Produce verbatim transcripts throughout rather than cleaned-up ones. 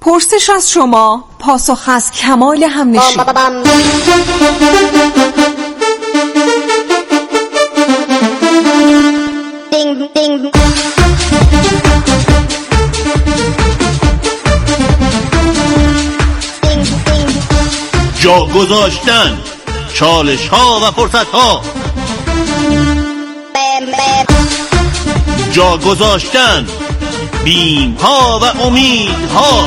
پرسش از شما، پاسخ از کمال همنشین. جا گذاشتن چالش ها و فرصت ها، جا گذاشتن بیم ها و امید ها،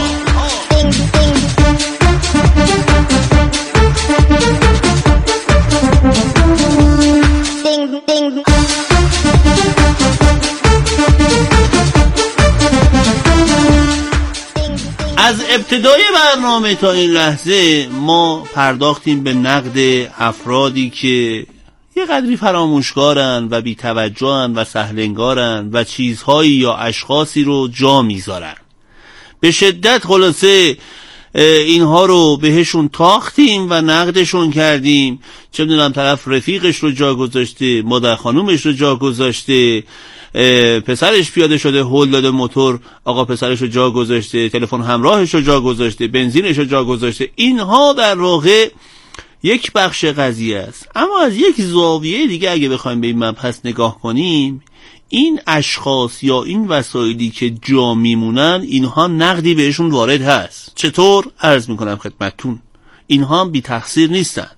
از ابتدای برنامه تا این لحظه ما پرداختیم به نقد افرادی که یه قدری فراموشکارن و بی‌توجهن و سهلنگارن و چیزهایی یا اشخاصی رو جا میذارن. به شدت خلاصه اینها رو بهشون تاختیم و نقدشون کردیم. چه میدونم طرف رفیقش رو جا گذاشته، مادر خانومش رو جا گذاشته، پسرش پیاده شده هول داده موتور، آقا پسرش رو جا گذاشته، تلفن همراهش رو جا گذاشته، بنزینش رو جا گذاشته. اینها در واقع یک بخش قضیه است. اما از یک زاویه دیگه اگه بخوایم به این مبحث نگاه کنیم، این اشخاص یا این وسایلی که جا میمونن، اینها نقدی بهشون وارد هست. چطور؟ عرض میکنم خدمتتون، اینها بی تقصیر نیستن.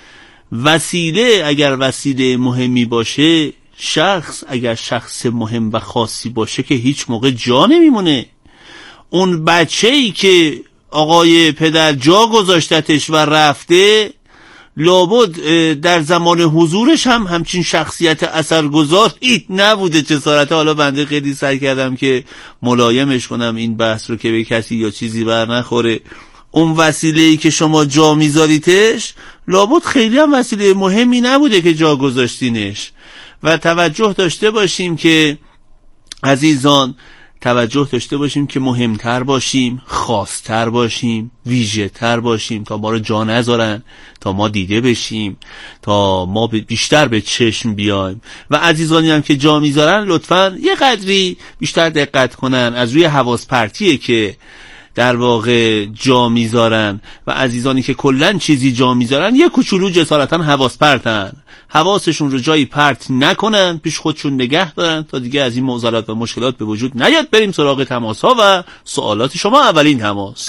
وسیله اگر وسیله مهمی باشه، شخص اگر شخص مهم و خاصی باشه که هیچ موقع جا نمیمونه. اون بچه‌ای که آقای پدر جا گذاشتتش و رفته، لابد در زمان حضورش هم همچین شخصیت اثرگذاری نبوده. جسارته. حالا بنده خیلی سعی کردم که ملایمش کنم این بحث رو که به کسی یا چیزی بر نخوره. اون وسیله‌ای که شما جا میذاریتش لابد خیلی هم وسیله مهمی نبوده که جا گذاشتینش. و توجه داشته باشیم که عزیزان، توجه داشته باشیم که مهمتر باشیم، خاصتر باشیم، ویژه تر باشیم تا ما رو جا نذارن، تا ما دیده بشیم، تا ما بیشتر به چشم بیایم. و عزیزانی هم که جا میذارن لطفاً یه قدری بیشتر دقت کنن. از روی حواس پرتیه که در واقع جا میذارن و عزیزانی که کلن چیزی جا میذارن یه کوچولو جسارتاً حواس پرتن. حواسشون رو جایی پرت نکنن، پیش خودشون نگه دارن تا دیگه از این معضلات و مشکلات به وجود نیاد. بریم سراغ تماس ها و سوالات شما. اولین تماس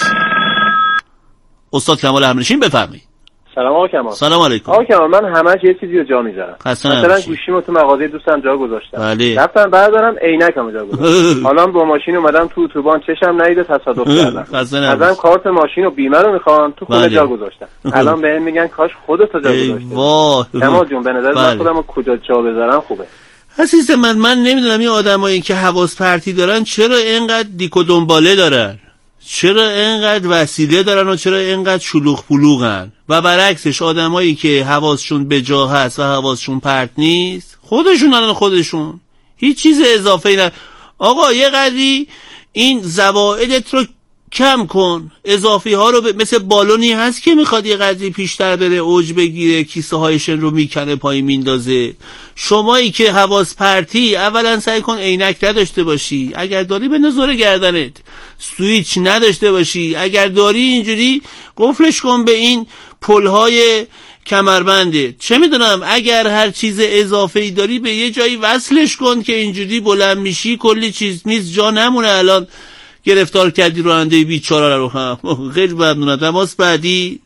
استاد کمال همنشین، بفرمایید. سلام آقا کمال. سلام علیکم. آقا کمال، من همش یه چیزی رو جا میذارم. مثلا گوشیمو تو مغازه دوستم جا گذاشتم. بله. رفتم بردارم عینکمو جا گذاشتم. حالا با ماشین اومدم تو اتوبان، چشم ندیده تصادف کردم. ازم کارت ماشین و بیمه رو میخوام، تو خونه جا گذاشتم. الان بهم میگن کاش خودت جا گذاشتی. وای. کمال جون، به نظر من خودمو کجا جا بذارم خوبه؟ عزیز من، من نمیدونم این آدمایی که حواس پرتی دارن چرا اینقدر دیک و دنباله دارن، چرا اینقدر وسیله دارن و چرا اینقدر شلوغ پلوغن. و برعکسش آدمایی که حواسشون به جا هست و حواسشون پرت نیست، خودشون الان خودشون هیچ چیز اضافه ای نه. آقا یه قدری این زوائدت رو کم کن، اضافی ها رو ب... مثل بالونی هست که میخواد یه قدری پیشتر بره، اوج بگیره، کیسه هایشن رو میکنه پایین میندازه. شمایی که حواس پرتی، اولا سعی کن عینک نداشته باشی، اگر داری بنداز زور گردنت. سویچ نداشته باشی، اگر داری اینجوری قفلش کن به این پلهای کمربنده. چه میدونم اگر هر چیز اضافه‌ای داری به یه جایی وصلش کن که اینجوری بلند میشی کلی چیز میز جا نمونه. الان گرفتار کردی راننده بیچاره رو هم. خیلی ممنونم. تماس بعدی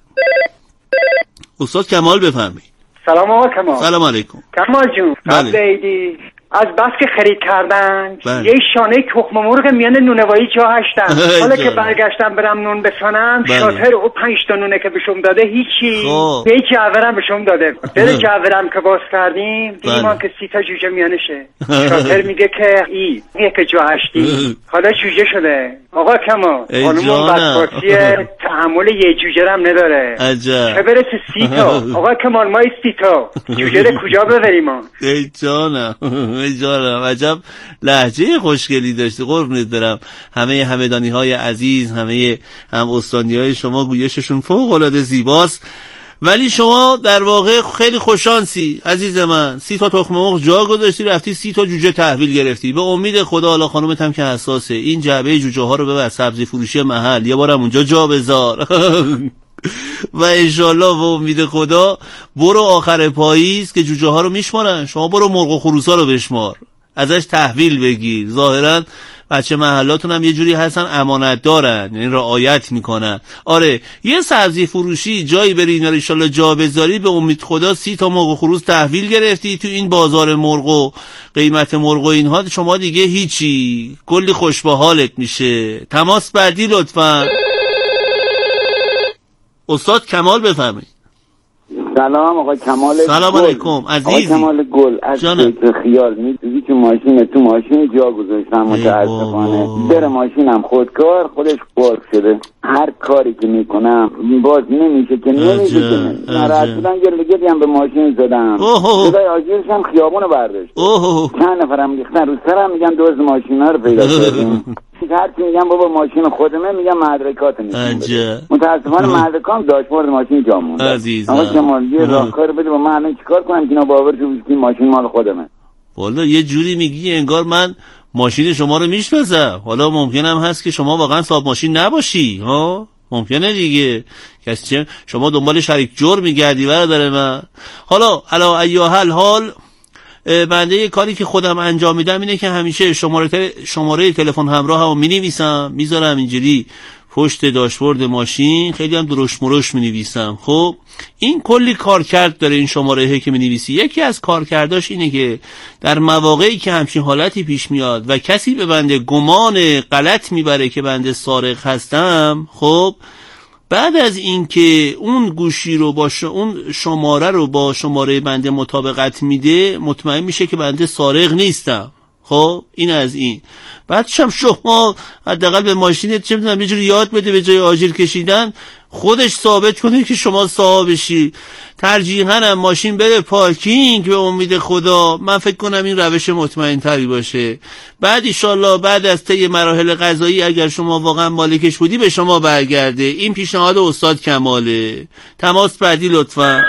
استاد کمال، بفرمایید. سلام آقا کمال. سلام علیکم. کمال جون، قبل عیدی از بس که خرید کردن بله. یه شانه تخم مرغ میان نونوایی جا هشتم. حالا که برگشتم برم نون بسانم بله. شاطر او پنج تا نونه که بهشون داده هیچی. به یک جعورم بهشون داده. دل جعورم که باز کردیم دیدیم بله. که سی تا جوجه میانشه. شاطر میگه که ای یک جا هشتی حالا جوجه شده. آقا کما خانومون بدبختی تحمل یه جوجه هم نداره. عجب. چه برسه سی تا. آقا کمال ما سی تا جوجه رو کجا ببریم ما؟ ای جانم ای جانم، عجب لهجه خوشگلی داشتی، قربونت برم. همه همدانی های عزیز، همه هم استانی های شما گویششون فوق العاده زیباست. ولی شما در واقع خیلی خوششانسی عزیز من، سی تا تخم مرغ جا گذاشتی، رفتی سی تا جوجه تحویل گرفتی. به امید خدا، حالا خانومت هم که حساسه، این جعبه جوجه ها رو ببر سبزی فروشی محل، یه بارم اونجا جا بذار و انشالله به امید خدا برو آخر پاییز که جوجه ها رو میشمارن، شما برو مرغ و خروسا رو بشمار، ازش تحویل بگیر. ظاهرا بچه محلاتون هم یه جوری هستن امانت دارن، یعنی رعایت میکنن. آره یه سبزی فروشی جایی بری اینا رو انشالله جا بذاری، به امید خدا سی تا مرغ و خروس تحویل گرفتی. تو این بازار مرغ و قیمت مرغ و اینها شما دیگه هیچی، کلی خوش به حالت میشه. تماس بعدی لطفا. استاد کمال بفرمایید. سلام آقای کمال. سلام علیکم عزیزی. آقای کمال گل از خیال میدونی که ماشین تو ماشین جا گذاشتم متاسفانه، در ماشینم خودکار خودش قرق شده، هر کاری که میکنم باز نمیشه که نمیشه که ناراحت شدم، یه لگدی هم به ماشین زدم، صدای آژیرش هم خیابون برداشت، چند نفرم ریختن رو سرم، میگن دوز ماشینا رو پیدا کردیم. هرچی میگم بابا ماشین خودمه، میگم مدرکات نمیشه. متاسفانه مدرکام داشبورد ماشین جا مونده. عزیزم آقا کمال یه راهکار بده با من، الان چیکار کنم که اینا باور کنن که ماشین مال خودمه؟ والا یه جوری میگی انگار من ماشین شما رو میشناسم. حالا ممکنم هست که شما واقعا صاحب ماشین نباشی، ها ممکنه دیگه، کسی چه شما دنبال شریک جور میگردی برادر من. حالا علا ایاحل حال بنده یه کاری که خودم انجام میدم اینه که همیشه شماره شماره تلفن همراه هم مینویسم، میذارم اینجوری پشت داشبورد ماشین، خیلی هم درشت مرشت مینویسم. خب این کلی کارکرد داره این شماره که مینویسی. یکی از کارکرداش اینه که در مواقعی که همچین حالتی پیش میاد و کسی به بنده گمان غلط میبره که بنده سارق هستم، خب بعد از اینکه اون گوشی رو با ش... اون شماره رو با شماره بنده مطابقت میده، مطمئن میشه که بنده سارق نیستم. خب این از این. بعدش هم شما حداقل به ماشینت چه میدونم یه جوری یاد بده، به جای آژیر کشیدن خودش ثابت کنه که شما صاحبشی. ترجیحاً هم ماشین بره پارکینگ به امید خدا. من فکر کنم این روش مطمئن تری باشه. بعد ایشالله بعد از طی مراحل قضایی اگر شما واقعا مالکش بودی به شما برگرده. این پیشنهاد استاد کماله. تماس بعدی لطفا.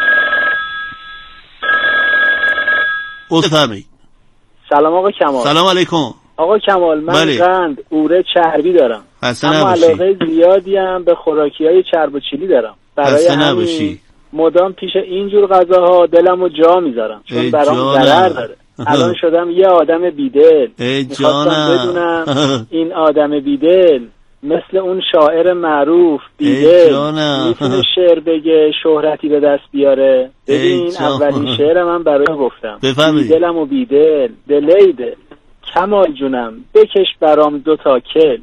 بفرمایید. سلام آقا کمال. سلام علیکم. آقا کمال من بله. قند اوره چربی دارم، اما علاقه زیادی هم به خوراکی‌های چرب و چیلی دارم. برای همین مدام پیش اینجور غذاها دلمو جا میذارم چون برام ضرر داره. الان شدم یه آدم بیدل. میخواستم بدونم این آدم بیدل مثل اون شاعر معروف بیدل میتونه شعر بگه شهرتی به دست بیاره؟ ببین اولین شعر من برای گفتم بیدلم و بیدل دلیده کمال جونم بکش برام دو تا کل.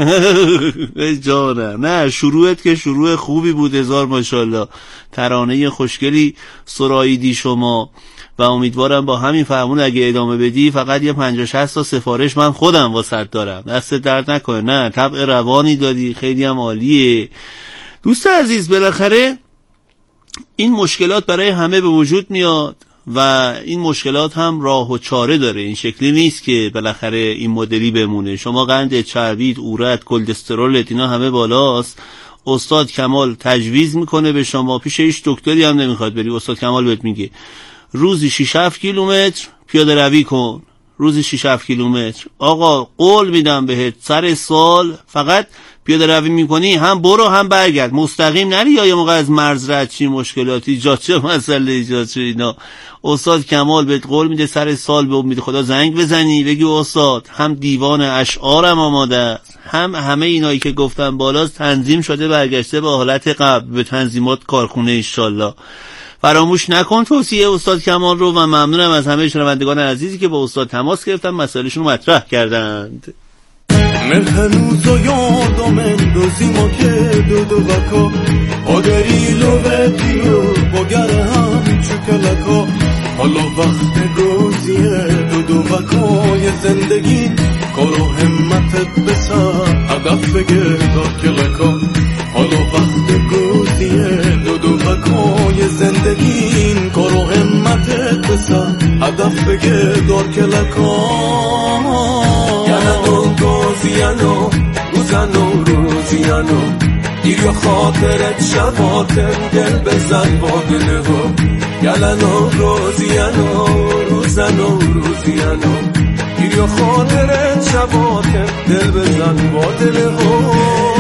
ای جانم. نه شروعت که شروع خوبی بود، هزار ماشاءالله، ترانه خوشگلی سراییدی شما و امیدوارم با همین فرمون اگه ادامه بدی فقط یه پنجاه شصت تا سفارش من خودم واسط دارم، دست درد نکنه. نه طبع روانی دادی، خیلی هم عالیه. دوست عزیز بالاخره این مشکلات برای همه به وجود میاد و این مشکلات هم راه و چاره داره. این شکلی نیست که بالاخره این مدلی بمونه. شما قند چربیت، اورت، کلسترولت اینا همه بالاست. استاد کمال تجویز میکنه به شما، پیش هیچ دکتری هم نمیخواد بری، استاد کمال بهت میگه روزی شش هفت کیلومتر پیاده روی کن، روزی شش هفت کیلومتر. آقا قول میدم بهت سر سال فقط پیاده روی میکنی، هم برو هم برگرد، مستقیم نری یا یه موقع از مرز رد چی مشکلاتی ایجاد چه مسئله ایجاد چه اینا. استاد کمال بهت قول میده سر سال به امید خدا زنگ بزنی بگی استاد هم دیوان اشعارم آماده است، هم همه اینایی که گفتم بالاست تنظیم شده برگشته به حالت قبل به تنظیمات کارخونه انشالله. فراموش نکن توصیه استاد کمال رو و ممنونم از همه شنوندگان عزیزی که با استاد تماس گرفتن مسائلشون رو مطرح کردند. من هنوز و یادم اندازی ما که دو دو بکا آگریلو و دیو بگره هم چکلکا حالا وقت گوزیه دو دو بکای زندگی کارو همتت بسر هدف بگه دار کلکا حالا وقت گوزیه دو دو بکای زندگی کارو همتت بسر هدف بگه دار کلکا یعنی دو گوزیانو روزانو روزیانو گیر یا خاطرت شباتم دل بزن با دل ها گلن و روزین و روزن و روزین و گیر یا خاطرت شباتم دل بزن با دل ها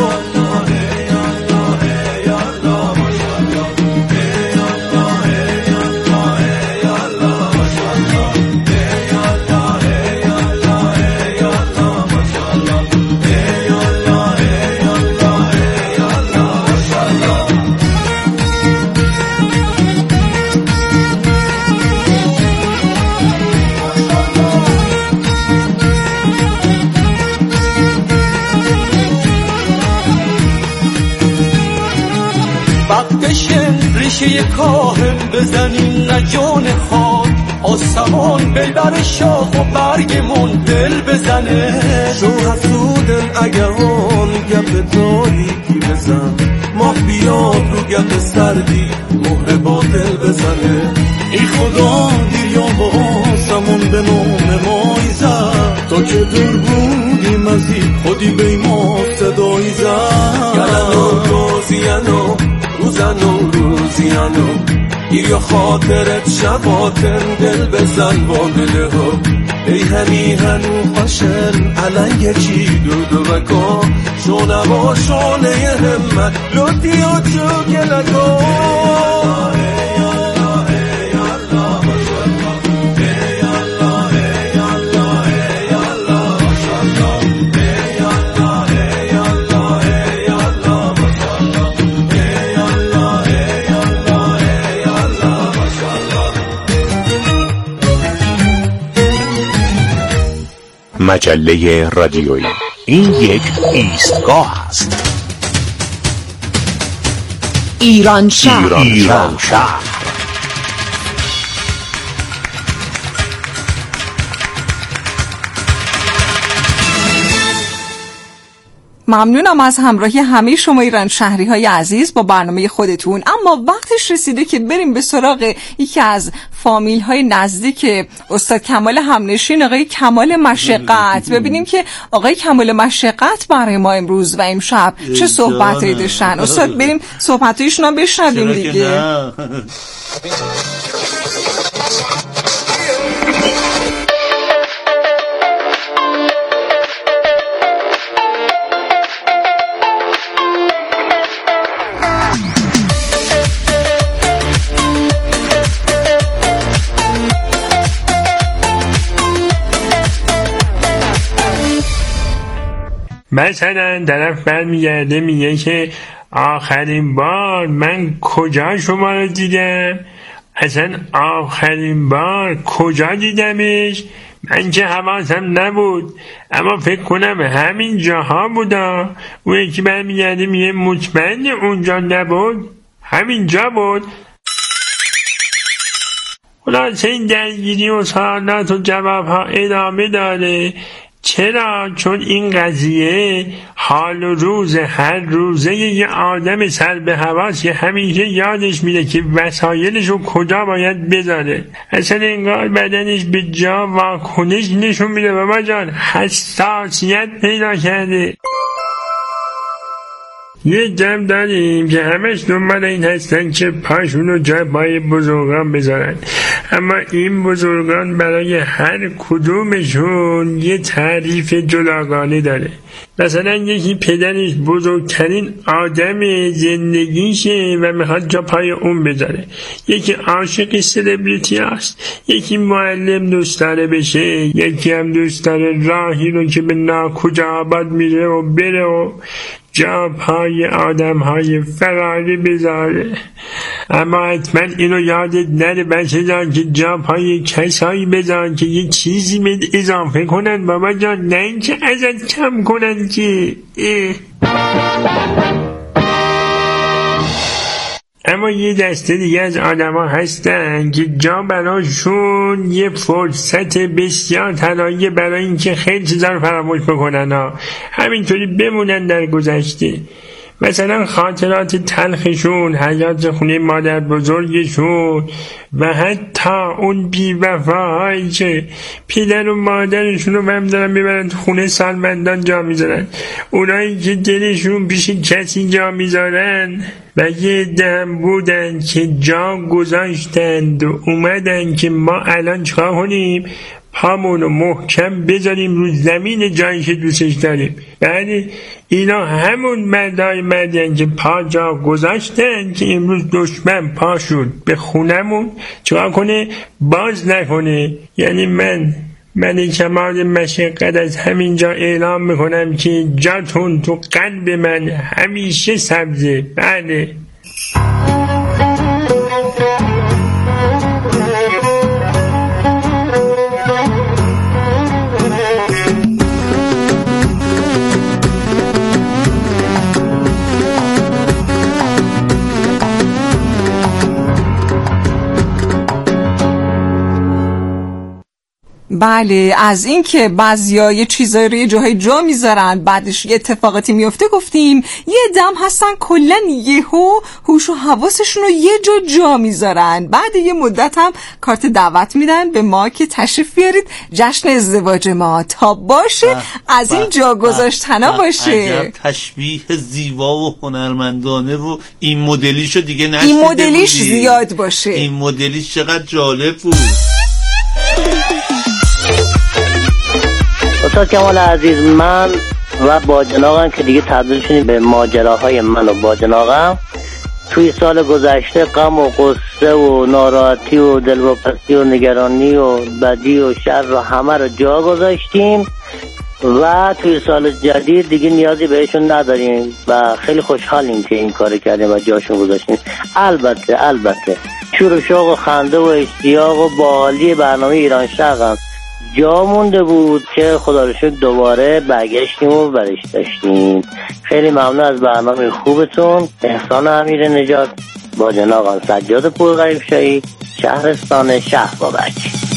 ریشه کاهن بزنیم نجان خاک آسمان ببر شاخ و برگمون دل بزنه شو حسودن اگه آن گپ تاریکی بزن ماه بیاد رو گپ سردی مهر باطل بزنه ای خدا دیر یا با آسمون به نام مایی زد تا که دور بودیم از این خودی به ما صدایی زد گلن و روزین و روزن و روزین و گیر یا خاطرت شباتن دل بزن با دل ها ای همی هنو خوشن علنگ چی دو دو بکا شونه شانه همت لطی و چو گلکا مجله رادیویی این یک ایستگاه است. ایران شهر, ایران شهر. ممنونم از همراهی همه شما ایران شهری های عزیز با برنامه خودتون. اما وقتش رسیده که بریم به سراغ یکی از فامیل های نزدیک استاد کمال همنشین، آقای کمال مشقت. ببینیم که آقای کمال مشقت برای ما امروز و امشب چه صحبتی داشتن. استاد بریم صحبتایشون هم بشنویم دیگه. مثلا طرف برمیگرده میگه که آخرین بار من کجا شما رو دیدم، اصلا آخرین بار کجا دیدمش، من که حواسم نبود اما فکر کنم همین جاها بودا. اون یکی برمیگرده میگه مطمئن اونجا نبود، همین جا بود. خلاصه این درگیری و سوالات و جواب ها ادامه داره. چرا؟ چون این قضیه حال و روز هر روزه یه آدم سر به حواس که همیشه یادش میده که وسایلش رو کجا باید بذاره. اصلا انگار بدنش به جا واکنش نشون میده. بابا جان حساسیت پیدا کرده. یه جمع داریم که همش دنبال این هستن که پاشون رو جای پای بزرگان بذارن، اما این بزرگان برای هر کدومشون یه تعریف جداگانه داره. مثلا یکی پدرش بزرگترین آدم زندگیشه و میخواد جا پای اون بذاره، یکی عاشق سلبریتی هست، یکی معلم دوست داره بشه، یکی هم دوست داره راهی رو که به ناکجا آباد میره و بره و جا پای آدم های فراری بذاره. اما حتما اینو یادت نره بچه جان که جا پای کسایی بذارن که یه چیزی به اضافه کنن بابا جان، نه اینکه ازت کم کنن که اما یه دسته دیگه از آدم ها هستن که جا براشون یه فرصت بسیار طلایی برای اینکه خیلی چیزا رو فراموش بکنن ها. همینطوری بمونن در گذشته. مثلا خاطرات تلخشون، حیات خونه مادر بزرگشون و حتی اون بی‌وفاهایی که پدر و مادرشون رو هم دارن میبرن تو خونه سالمندان جا میذارن، اونایی که دلشون پیش کسی جا میذارن و یه دم بودن که جا گذاشتند و اومدن که ما الان چکار کنیم؟ پامونو محکم بذاریم رو زمین جایی که دوستش داریم. یعنی اینا همون مردای مردن که پا جا گذاشتن که امروز دشمن پاشون به خونمون چکار کنه؟ باز نکنه. یعنی من من کمال مشقت از همینجا اعلام میکنم که جاتون تو قلب من همیشه سبزه. بله. بله، از این که بعضیا یه چیزایی رو یه جاهای جا میذارن بعدش یه اتفاقاتی میفته گفتیم. یه دم هستن کلن یهو هوش و حواسشون رو یه جا جا میذارن، بعد یه مدت هم کارت دعوت میدن به ما که تشریف بیارید جشن ازدواج ما تا باشه بح از بح این جا گذاشتنا باشه. عجب تشبیه زیبا و هنرمندانه و این مدلیشو دیگه نشیده این مدلیش بودی. زیاد باشه این مدلیش چقدر جالب بود. استاد کمال عزیز، من و باجناقم که دیگه تبدیل شدیم به ماجراهای من و باجناقم، توی سال گذشته غم و قصه و ناراحتی و دلواپسی و نگرانی و بدی و شر رو همه رو جا گذاشتیم و توی سال جدید دیگه نیازی بهشون نداریم و خیلی خوشحالیم که این کار کردیم و جاشون گذاشتیم. البته البته شور و شوق و خنده و اشتیاق و باحالی برنامه ایران شرق هم جا مونده بود که خدا رو شکر دوباره برگشتیم و برش داشتیم. خیلی ممنون از برنامه خوبتون. احسان امیر نجات، باجناقان سجاد پورغریب شاهی، شهرستان شهر بابک.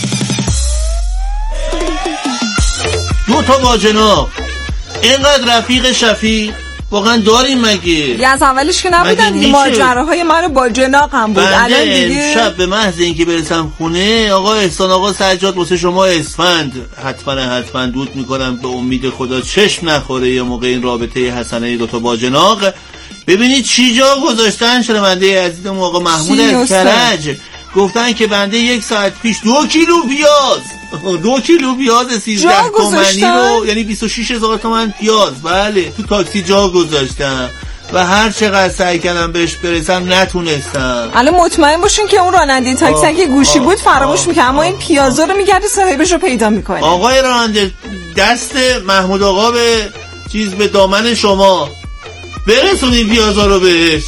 دو تا باجناق اینقدر رفیق شفیق واقعا داریم مگه؟ یه از اولش که نبودن دیگه، ماجراهای من و باجناق هم بود. الان دیگه شب به محض اینکه برسم خونه آقا احسان آقا سجاد واسه شما اسفند حتما حتما دود میکنم، به امید خدا چشم نخوره یه موقع این رابطه حسنه دو تا باجناق. ببینید چی جا گذاشتن شنونده عزیزم آقا محمود از کرج، گفتن که بنده یک ساعت پیش دو کیلو پیاز دو کیلو پیاز سیزده تومنی رو، یعنی بیست و شش هزار تومن پیاز، بله تو تاکسی جا گذاشتم و هر چقدر سعی کردم بهش برسم نتونستم. الان مطمئن باشین که اون راننده تاکسی اگه گوشی بود فراموش میکنه، اما این پیازا رو میگرده صاحبش رو پیدا میکنه. آقای راننده دست محمود آقا به چیز به دامن شما، برسونین پیازا رو بهش.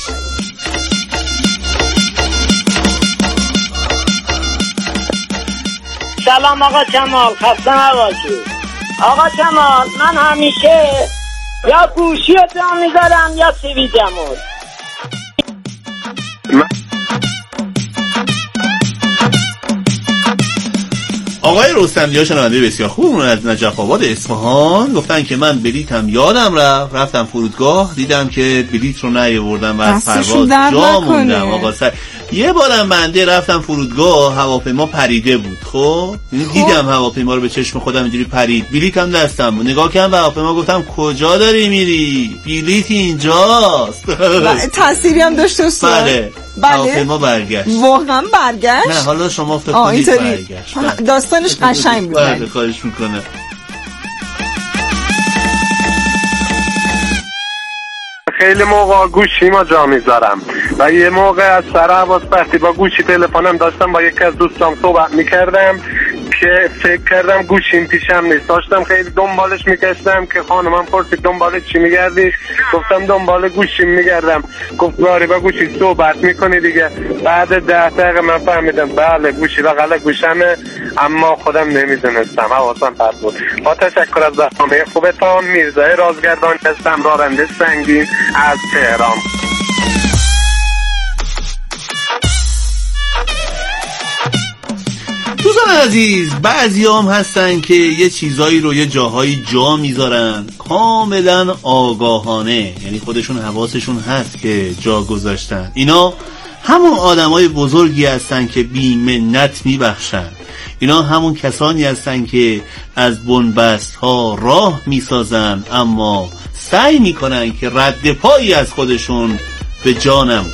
سلام آقا کمال، خسته نباشید. آقا کمال من همیشه یا گوشی رو جا میذارم یا سیوی جمعور. آقای رستمی شنونده بسیار خوب از نجف آباد اصفهان گفتن که من بلیتم یادم رفت، رفتم فرودگاه دیدم که بلیت رو نیاوردم و از پرواز جا موندم. آقا سر یه بارم بنده رفتم فرودگاه هواپیما پریده بود، خب دیدم هواپیما رو به چشم خودم اینجوری پرید، بلیتم دستم بود، نگاه کردم به هواپیما گفتم کجا داری میری؟ بلیت اینجاست. تأثیری هم داشت استاد؟ بله. هواپیما برگشت. واقعا برگشت؟ نه حالا شما فکر کنید برگشت. داستانش قشنگ بود. بله خواهش میکنم. خیلی موقع گوشی ما جا میذارم و یه موقع از سر عباس وقتی با گوشی تلفنم داشتم با یکی از دوستام صحبت میکردم که فکر کردم گوشیم پیشم نیست، داشتم خیلی دنبالش میکشتم که خانمم پرسید دنبال چی میگردی؟ گفتم دنبال گوشیم میگردم. گفت باری با گوشی صحبت میکنی دیگه. بعد ده دقیقه من فهمیدم بله گوشی بغل گوشمه، اما خودم نمیدونستم، حواسم پرت بود. با تشکر از برنامه خوبتان، میرزای رازگردان هستم، راننده سنگین از تهران. دوستان عزیز، بعضی هم هستن که یه چیزایی رو یه جاهایی جا میذارن، کاملا آگاهانه، یعنی خودشون حواسشون هست که جا گذاشتن. اینا همون آدمای بزرگی هستن که بی منت میبخشن. اینا همون کسانی هستن که از بنبست ها راه میسازن اما سعی میکنن که رد پایی از خودشون به جا نمونه.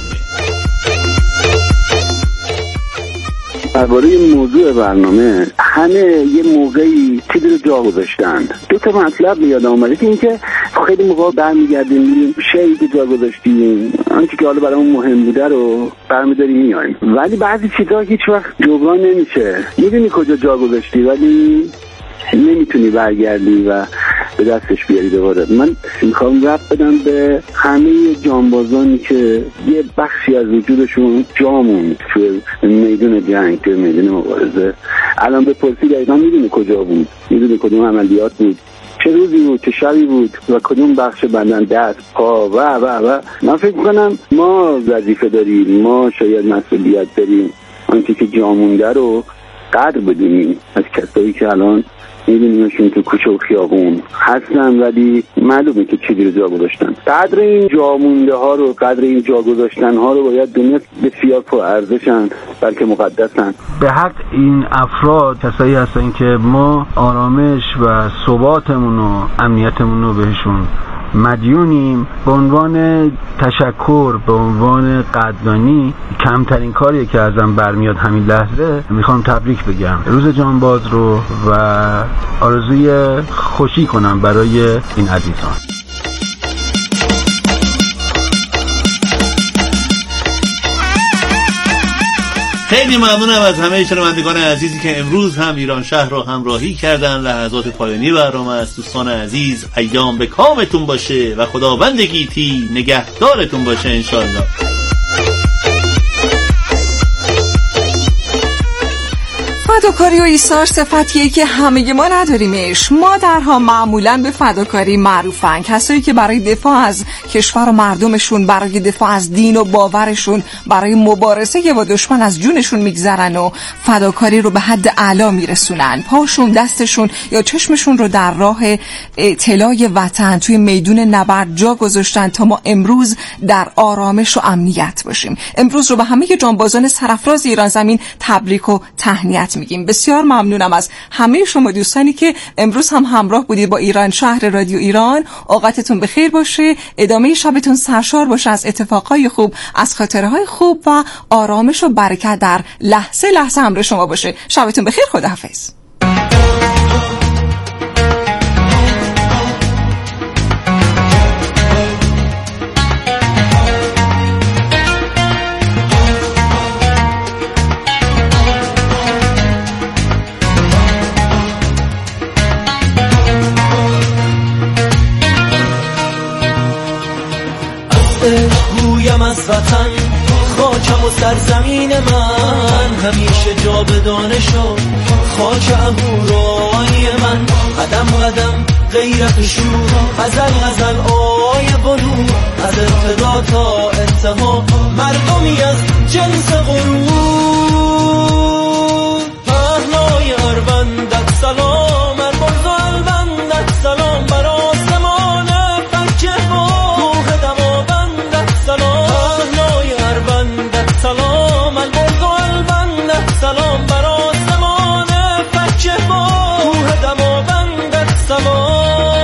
درباره موضوع برنامه همه یه موقعی چیزی رو جا گذاشتن. دو تا مطلب میاد اومده که اینکه خیلی موقع برمیگردیم میریم شیء که جا گذاشتیم، آنچه که حالا برامون مهم بوده رو برمی‌داریم میایم، ولی بعضی چیزا هیچ وقت جبران نمیشه. میدونی کجا جا گذاشتی ولی نمیتونی برگردی و به دستش بیاری دوباره. من میخوام ربط بدم به همه جانبازانی که یه بخشی از وجودشون جا موند توی میدون جنگ، توی میدون مبارزه. الان به پرسی دقیقا میدونی کجا بود، میدونی کدوم عملیات بود، چه روزی بود، چه شبی بود و کدوم بخش بدن، دست، پا و و و من فکر کنم ما وظیفه داریم، ما شاید مسئولیت داریم آنچه که جا مونده رو قدر بدونیم از کسایی که الان می‌بینیمشون تو کوچه و خیابون هستن ولی معلومه که چیزی رو جا گذاشتن. قدر این جا مونده ها رو، قدر این جا گذاشتن ها رو باید دنیا بسیار پر ارزشن، بلکه مقدسن. به حق این افراد کسایی هستن که ما آرامش و ثباتمون و امنیتمون رو بهشون مدیونیم. به عنوان تشکر، به عنوان قدردانی، کمترین کاریه که ازم برمیاد همین لحظه میخوام تبریک بگم روز جانباز رو و آرزوی خوشی کنم برای این عزیزان. خیلی ممنونم از همه شنوندگان عزیزی که امروز هم ایران شهر رو همراهی کردن. لحظات پایانی برنامه است. دوستان عزیز، ایام به کامتون باشه و خداوند گیتی نگهدارتون باشه انشالله. فداکاری و ایثار صفتیه که همه ما نداریمش. مادرها معمولاً به فداکاری معروفن، کسایی که برای دفاع از کشور و مردمشون، برای دفاع از دین و باورشون، برای مبارزه با دشمن از جونشون میگذرن و فداکاری رو به حد اعلا میرسونن. پاشون، دستشون یا چشمشون رو در راه اعتلای وطن توی میدون نبرد جا گذاشتن تا ما امروز در آرامش و امنیت باشیم. امروز رو به همه جانبازان سرفراز ایران زمین تبریک و تهنیت میگیم. بسیار ممنونم از همه شما دوستانی که امروز هم همراه بودید با ایران شهر رادیو ایران. اوقاتتون بخیر باشه، ادامه شبتون سرشار باشه از اتفاقای خوب، از خاطرهای خوب و آرامش و برکت در لحظه لحظه همراه شما باشه. شبتون بخیر، خداحافظ. گویم از وطن، خاکم و سرزمین من، همیشه جا به دانشو خاک اهورای من. قدم قدم غیرت شور، غزل غزل آی بنور، از ابتدا تا انتها مردمی از جنس غرور. پهنای اربندت سلام، ارباز و البندت سلام، بر آسمان پکه با کوه دماوندت سلام. پهنای اربندت سلام، ارباز و البندت سلام، بر آسمان پکه با کوه دماوندت سلام.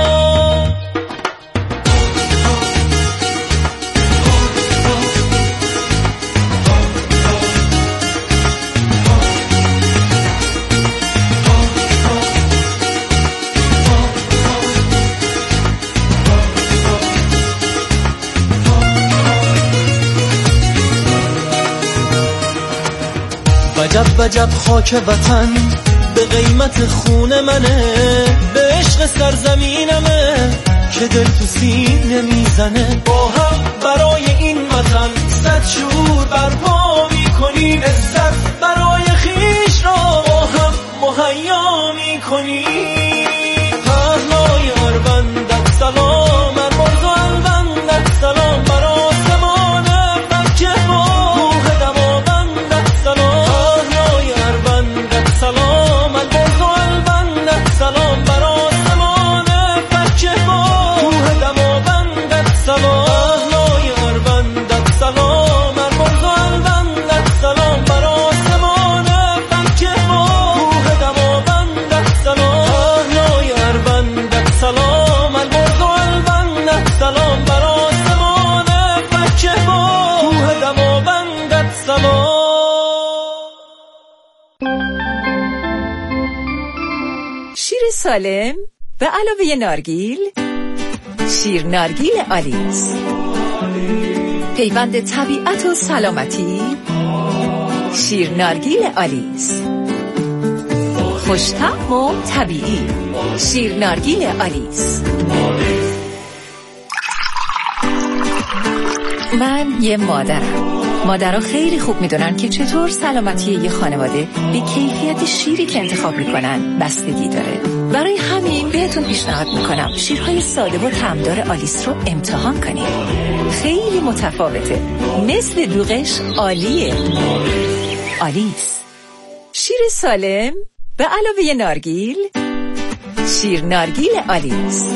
وجب وجب خاک وطن به قیمت خون منه، به عشق سرزمینمه که دل تو سینه میزنه. با هم برای این وطن صد شور برپا میکنیم، عزت برای خیش را با هم مهیا میکنیم. پهنای اربندت سلام، ارباز و البندت سلام، بر آسمان پکه با کوه دماوندت سلام. سلام، البرز و البندت سلام، بر آسمان پکه با سالم به علاوه نارگیل، شیر نارگیل آلیس. پیوند طبیعت و سلامتی، شیر نارگیل آلیس. خوش‌طعم و طبیعی، شیر نارگیل آلیس. من یه مادرم. مادرها خیلی خوب میدونن که چطور سلامتی یه خانواده به کیفیت شیری که انتخاب میکنن بستگی داره. برای همین بهتون پیشنهاد میکنم شیرهای ساده و طعمدار آلیس رو امتحان کنید. خیلی متفاوته، مثل دوغش عالیه. آلیس، شیر سالم به علاوه نارگیل، شیر نارگیل آلیس.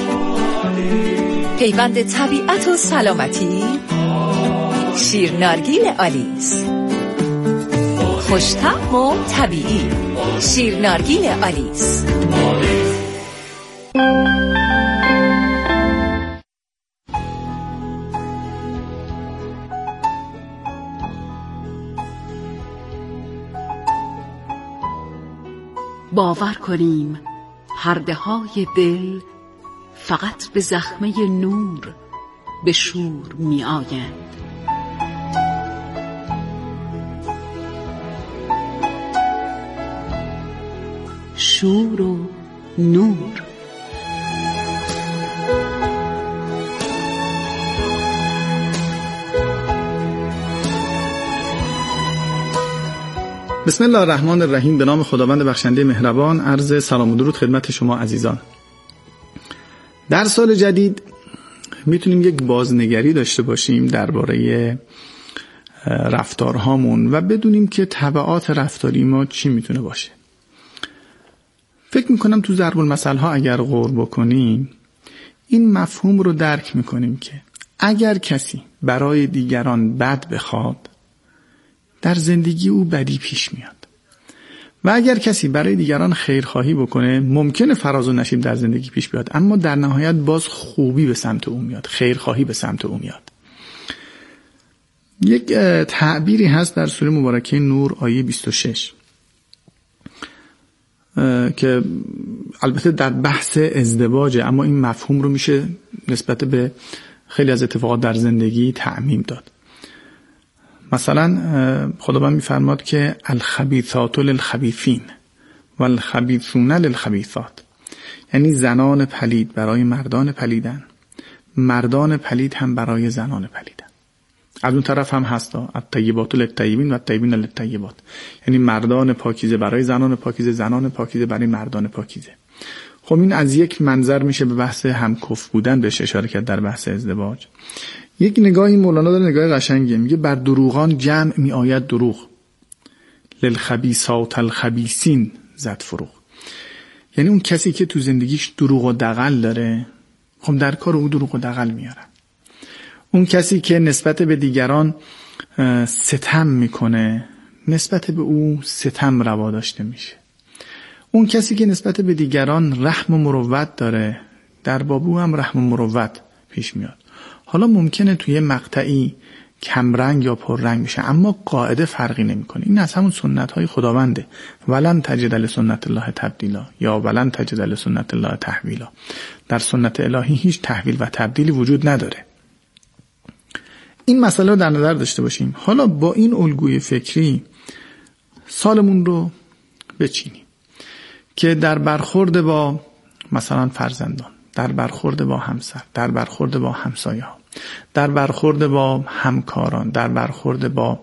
پیوند طبیعت و سلامتی، شیر نارگیل آلیس. خوش‌طعم و طبیعی، شیر نارگیل آلیس. باور کنیم پرده های دل فقط به زخمه نور به شور می آیند. شور و نور. بسم الله الرحمن الرحیم. به نام خداوند بخشنده مهربان. عرض سلام و درود خدمت شما عزیزان. در سال جدید میتونیم یک بازنگری داشته باشیم درباره رفتارهامون و بدونیم که تبعات رفتاری ما چی میتونه باشه. فکر میکنم تو ضرب المثل ها اگر غور بکنیم این مفهوم رو درک میکنیم که اگر کسی برای دیگران بد بخواد در زندگی او بدی پیش میاد و اگر کسی برای دیگران خیرخواهی بکنه ممکنه فراز و نشیب در زندگی پیش بیاد، اما در نهایت باز خوبی به سمت او میاد، خیرخواهی به سمت او میاد. یک تعبیری هست در سوره مبارکه نور آیه بیست و شش که البته در بحث ازدواجه، اما این مفهوم رو میشه نسبت به خیلی از اتفاقات در زندگی تعمیم داد. مثلا خداوند میفرماد که الخبیثات للخبیثین والخبیثون للخبیثات، یعنی زنان پلید برای مردان پلیدن، مردان پلید هم برای زنان پلیدن. از اون طرف هم هستا الطیبات للطیبین و الطیبین للطیبات، یعنی مردان پاکیزه برای زنان پاکیزه، زنان پاکیزه برای مردان پاکیزه. خب این از یک منظر میشه به بحث همکف بودن بهش اشاره کرد در بحث ازدواج. یک نگاهی مولانا داره، نگاه قشنگه، میگه بر دروغان جمع می آید دروغ، للخبیثات الخبیثین زد فروغ. یعنی اون کسی که تو زندگیش دروغ و دغل داره، خب در کار او دروغ و دغل میارن. اون کسی که نسبت به دیگران ستم میکنه، نسبت به او ستم روا داشته میشه. اون کسی که نسبت به دیگران رحم و مروت داره، در باب او هم رحم و مروت پیش میاد. حالا ممکنه توی مقطعی کمرنگ یا پررنگ بشه، اما قاعده فرقی نمیکنه. این از همون سنت های خداونده. ولن تجد لسنت الله تبدیلا یا ولن تجد لسنت الله تحویلا. در سنت الهی هیچ تحویل و تبدیلی وجود نداره. این مسئله رو در نظر داشته باشیم. حالا با این الگوی فکری سالمون رو بچینیم که در برخورد با مثلا فرزندان، در برخورد با همسر، در برخورد با همسایه ها، در برخورد با همکاران، در برخورد با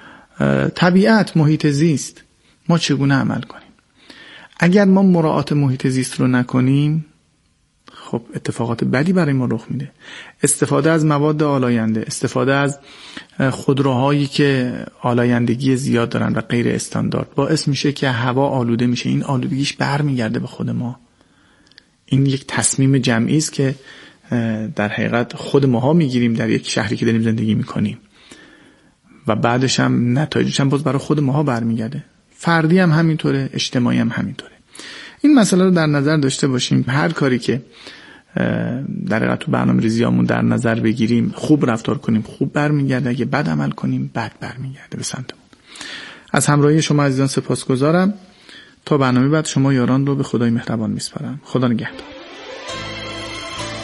طبیعت، محیط زیست، ما چگونه عمل کنیم. اگر ما مراعات محیط زیست رو نکنیم، خب اتفاقات بدی برای ما رخ میده. استفاده از مواد آلاینده، استفاده از خودروهایی که آلایندگی زیاد دارن و غیر استاندارد باعث میشه که هوا آلوده میشه. این آلودگیش برمیگرده به خود ما. این یک تصمیم جمعی است که در حقیقت خود ماها میگیریم در یک شهری که داریم زندگی میکنیم و بعدش هم نتایجش هم باز برای خود ماها برمیگرده. فردی هم همینطوره، اجتماعی هم همینطوره. این مسئله رو در نظر داشته باشیم. هر کاری که در حقیقت تو برنامه‌ریزیامون در نظر بگیریم، خوب رفتار کنیم، خوب برمیگرده. اگه بد عمل کنیم، بد برمیگرده به سمتمون. از همراهی شما عزیزان سپاسگزارم. تا برنامه بعد شما یاران رو به خدای مهربان میسپارم. خدا نگهدار.